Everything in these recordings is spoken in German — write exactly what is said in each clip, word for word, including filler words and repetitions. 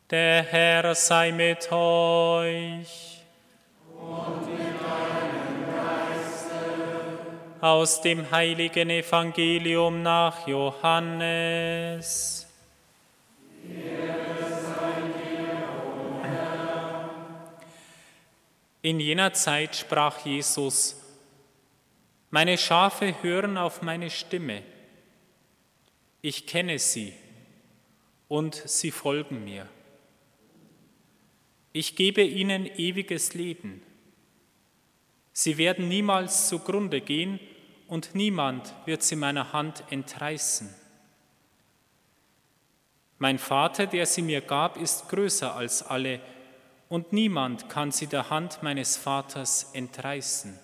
Der Herr sei mit euch. Und mit deinem Geiste. Aus dem heiligen Evangelium nach Johannes. Ehre sei dir, o Herr. In jener Zeit sprach Jesus: Meine Schafe hören auf meine Stimme. Ich kenne sie und sie folgen mir. Ich gebe ihnen ewiges Leben. Sie werden niemals zugrunde gehen und niemand wird sie meiner Hand entreißen. Mein Vater, der sie mir gab, ist größer als alle und niemand kann sie der Hand meines Vaters entreißen.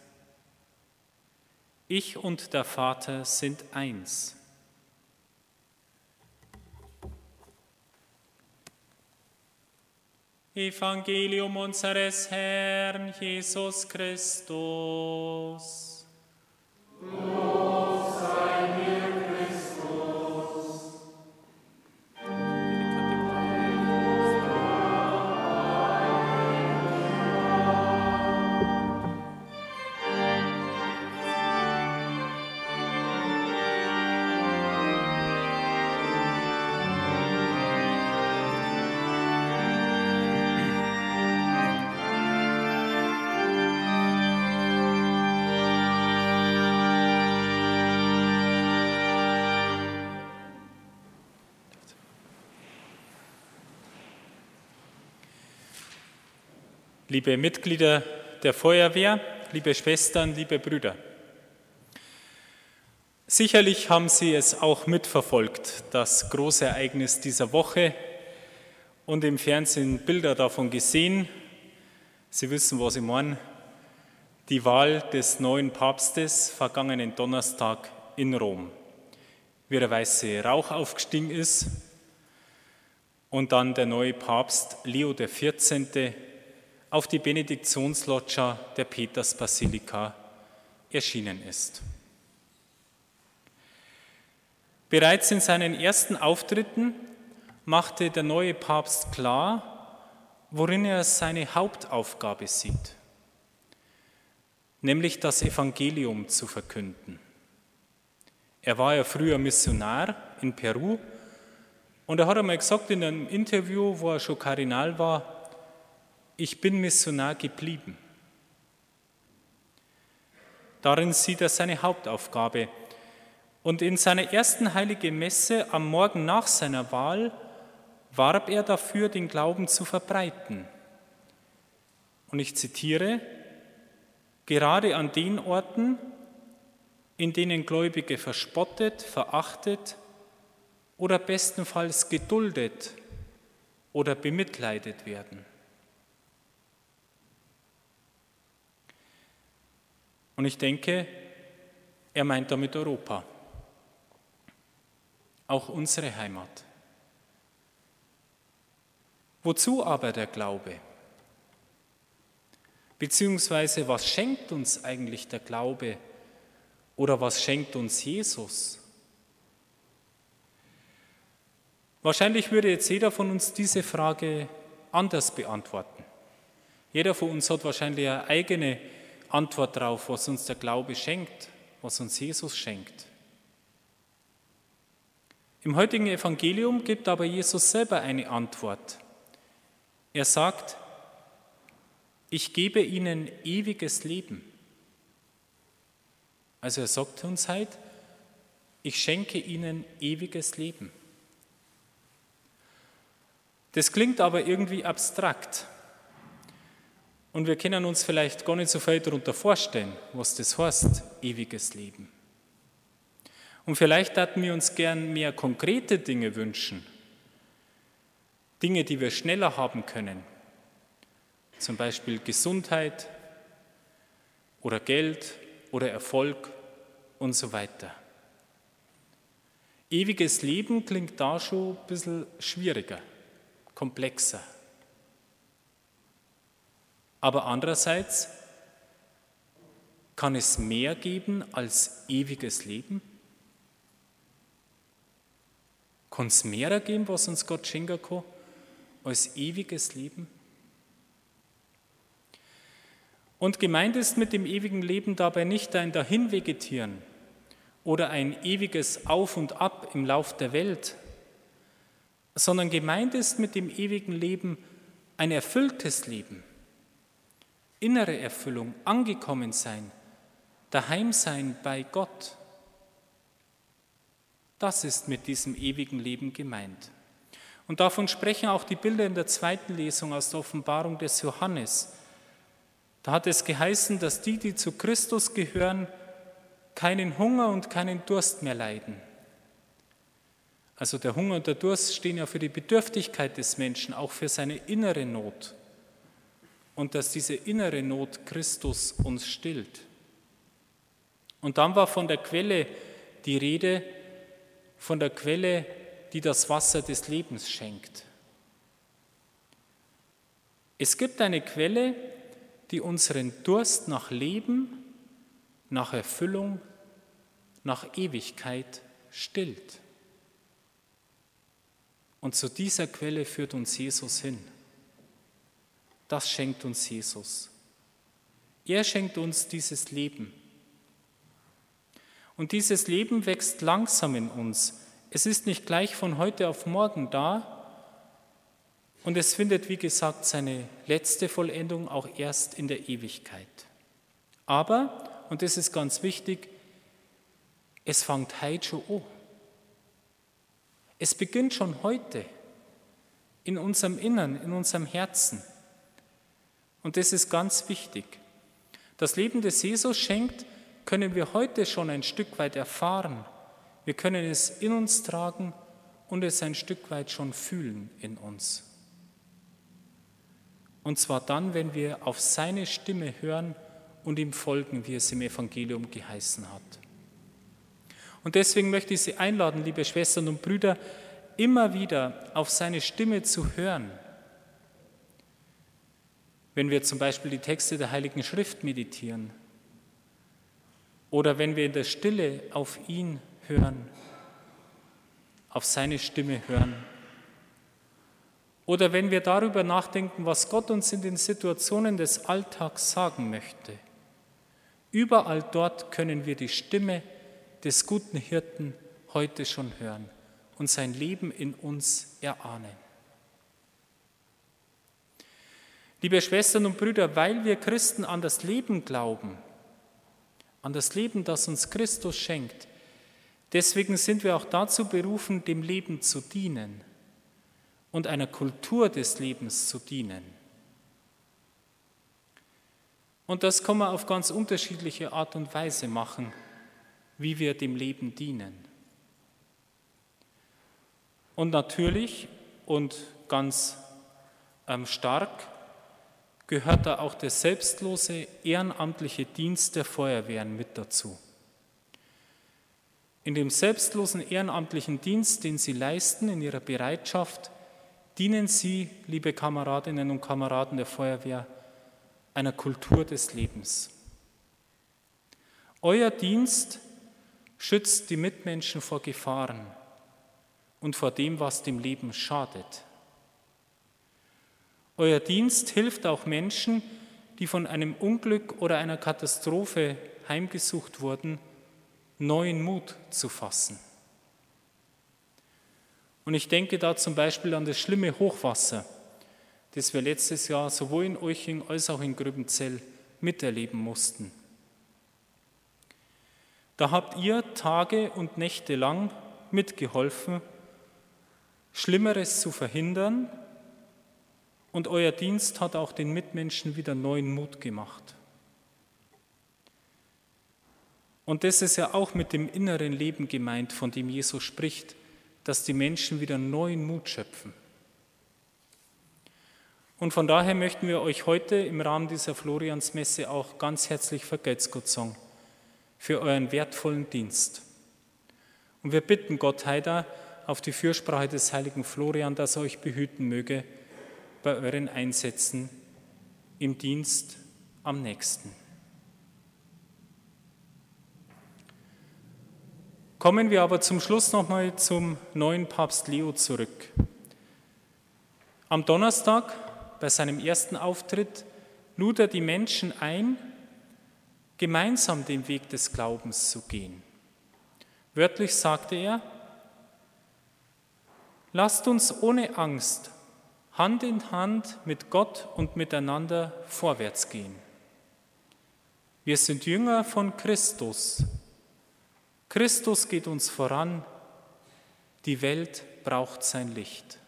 Ich und der Vater sind eins. Evangelium unseres Herrn Jesus Christus. Lob sei dir, Christus. Liebe Mitglieder der Feuerwehr, liebe Schwestern, liebe Brüder, sicherlich haben Sie es auch mitverfolgt, das große Ereignis dieser Woche, und im Fernsehen Bilder davon gesehen. Sie wissen, was ich meine. Die Wahl des neuen Papstes vergangenen Donnerstag in Rom, wie der weiße Rauch aufgestiegen ist und dann der neue Papst Leo der vierzehnte auf die Benediktionsloggia der Petersbasilika erschienen ist. Bereits in seinen ersten Auftritten machte der neue Papst klar, worin er seine Hauptaufgabe sieht, nämlich das Evangelium zu verkünden. Er war ja früher Missionar in Peru und er hat einmal gesagt in einem Interview, wo er schon Kardinal war: Ich bin Missionar geblieben. Darin sieht er seine Hauptaufgabe. Und in seiner ersten heiligen Messe am Morgen nach seiner Wahl warb er dafür, den Glauben zu verbreiten. Und ich zitiere: Gerade an den Orten, in denen Gläubige verspottet, verachtet oder bestenfalls geduldet oder bemitleidet werden. Und ich denke, er meint damit Europa, auch unsere Heimat. Wozu aber der Glaube? Beziehungsweise, was schenkt uns eigentlich der Glaube oder was schenkt uns Jesus? Wahrscheinlich würde jetzt jeder von uns diese Frage anders beantworten. Jeder von uns hat wahrscheinlich eine eigene Antwort darauf, was uns der Glaube schenkt, was uns Jesus schenkt. Im heutigen Evangelium gibt aber Jesus selber eine Antwort. Er sagt: Ich gebe ihnen ewiges Leben. Also er sagt uns heute: Ich schenke ihnen ewiges Leben. Das klingt aber irgendwie abstrakt. Und wir können uns vielleicht gar nicht so viel darunter vorstellen, was das heißt, ewiges Leben. Und vielleicht hätten wir uns gern mehr konkrete Dinge wünschen. Dinge, die wir schneller haben können. Zum Beispiel Gesundheit oder Geld oder Erfolg und so weiter. Ewiges Leben klingt da schon ein bisschen schwieriger, komplexer. Aber andererseits kann es mehr geben als ewiges Leben? Kann es mehr geben, was uns Gott schenken kann, als ewiges Leben? Und gemeint ist mit dem ewigen Leben dabei nicht ein Dahinvegetieren oder ein ewiges Auf und Ab im Lauf der Welt, sondern gemeint ist mit dem ewigen Leben ein erfülltes Leben, innere Erfüllung, angekommen sein, daheim sein bei Gott. Das ist mit diesem ewigen Leben gemeint. Und davon sprechen auch die Bilder in der zweiten Lesung aus der Offenbarung des Johannes. Da hat es geheißen, dass die, die zu Christus gehören, keinen Hunger und keinen Durst mehr leiden. Also der Hunger und der Durst stehen ja für die Bedürftigkeit des Menschen, auch für seine innere Not. Und dass diese innere Not Christus uns stillt. Und dann war von der Quelle die Rede, von der Quelle, die das Wasser des Lebens schenkt. Es gibt eine Quelle, die unseren Durst nach Leben, nach Erfüllung, nach Ewigkeit stillt. Und zu dieser Quelle führt uns Jesus hin. Das schenkt uns Jesus. Er schenkt uns dieses Leben. Und dieses Leben wächst langsam in uns. Es ist nicht gleich von heute auf morgen da, und es findet, wie gesagt, seine letzte Vollendung auch erst in der Ewigkeit. Aber, und das ist ganz wichtig, es fängt heute schon an. Es beginnt schon heute in unserem Innern, in unserem Herzen. Und das ist ganz wichtig. Das Leben des Jesus schenkt, können wir heute schon ein Stück weit erfahren. Wir können es in uns tragen und es ein Stück weit schon fühlen in uns. Und zwar dann, wenn wir auf seine Stimme hören und ihm folgen, wie es im Evangelium geheißen hat. Und deswegen möchte ich Sie einladen, liebe Schwestern und Brüder, immer wieder auf seine Stimme zu hören. Wenn wir zum Beispiel die Texte der Heiligen Schrift meditieren oder wenn wir in der Stille auf ihn hören, auf seine Stimme hören. Oder wenn wir darüber nachdenken, was Gott uns in den Situationen des Alltags sagen möchte. Überall dort können wir die Stimme des guten Hirten heute schon hören und sein Leben in uns erahnen. Liebe Schwestern und Brüder, weil wir Christen an das Leben glauben, an das Leben, das uns Christus schenkt, deswegen sind wir auch dazu berufen, dem Leben zu dienen und einer Kultur des Lebens zu dienen. Und das kann man auf ganz unterschiedliche Art und Weise machen, wie wir dem Leben dienen. Und natürlich und ganz ähm, stark gehört da auch der selbstlose, ehrenamtliche Dienst der Feuerwehren mit dazu. In dem selbstlosen, ehrenamtlichen Dienst, den sie leisten, in ihrer Bereitschaft, dienen Sie, liebe Kameradinnen und Kameraden der Feuerwehr, einer Kultur des Lebens. Euer Dienst schützt die Mitmenschen vor Gefahren und vor dem, was dem Leben schadet. Euer Dienst hilft auch Menschen, die von einem Unglück oder einer Katastrophe heimgesucht wurden, neuen Mut zu fassen. Und ich denke da zum Beispiel an das schlimme Hochwasser, das wir letztes Jahr sowohl in Euching als auch in Gröbenzell miterleben mussten. Da habt ihr Tage und Nächte lang mitgeholfen, Schlimmeres zu verhindern, und euer Dienst hat auch den Mitmenschen wieder neuen Mut gemacht. Und das ist ja auch mit dem inneren Leben gemeint, von dem Jesus spricht, dass die Menschen wieder neuen Mut schöpfen. Und von daher möchten wir euch heute im Rahmen dieser Floriansmesse auch ganz herzlich vergelt's Gott sagen für euren wertvollen Dienst. Und wir bitten Gott heute auf die Fürsprache des heiligen Florian, dass er euch behüten möge bei euren Einsätzen im Dienst am nächsten. Kommen wir aber zum Schluss nochmal zum neuen Papst Leo zurück. Am Donnerstag, bei seinem ersten Auftritt, lud er die Menschen ein, gemeinsam den Weg des Glaubens zu gehen. Wörtlich sagte er: Lasst uns ohne Angst Hand in Hand mit Gott und miteinander vorwärts gehen. Wir sind Jünger von Christus. Christus geht uns voran. Die Welt braucht sein Licht.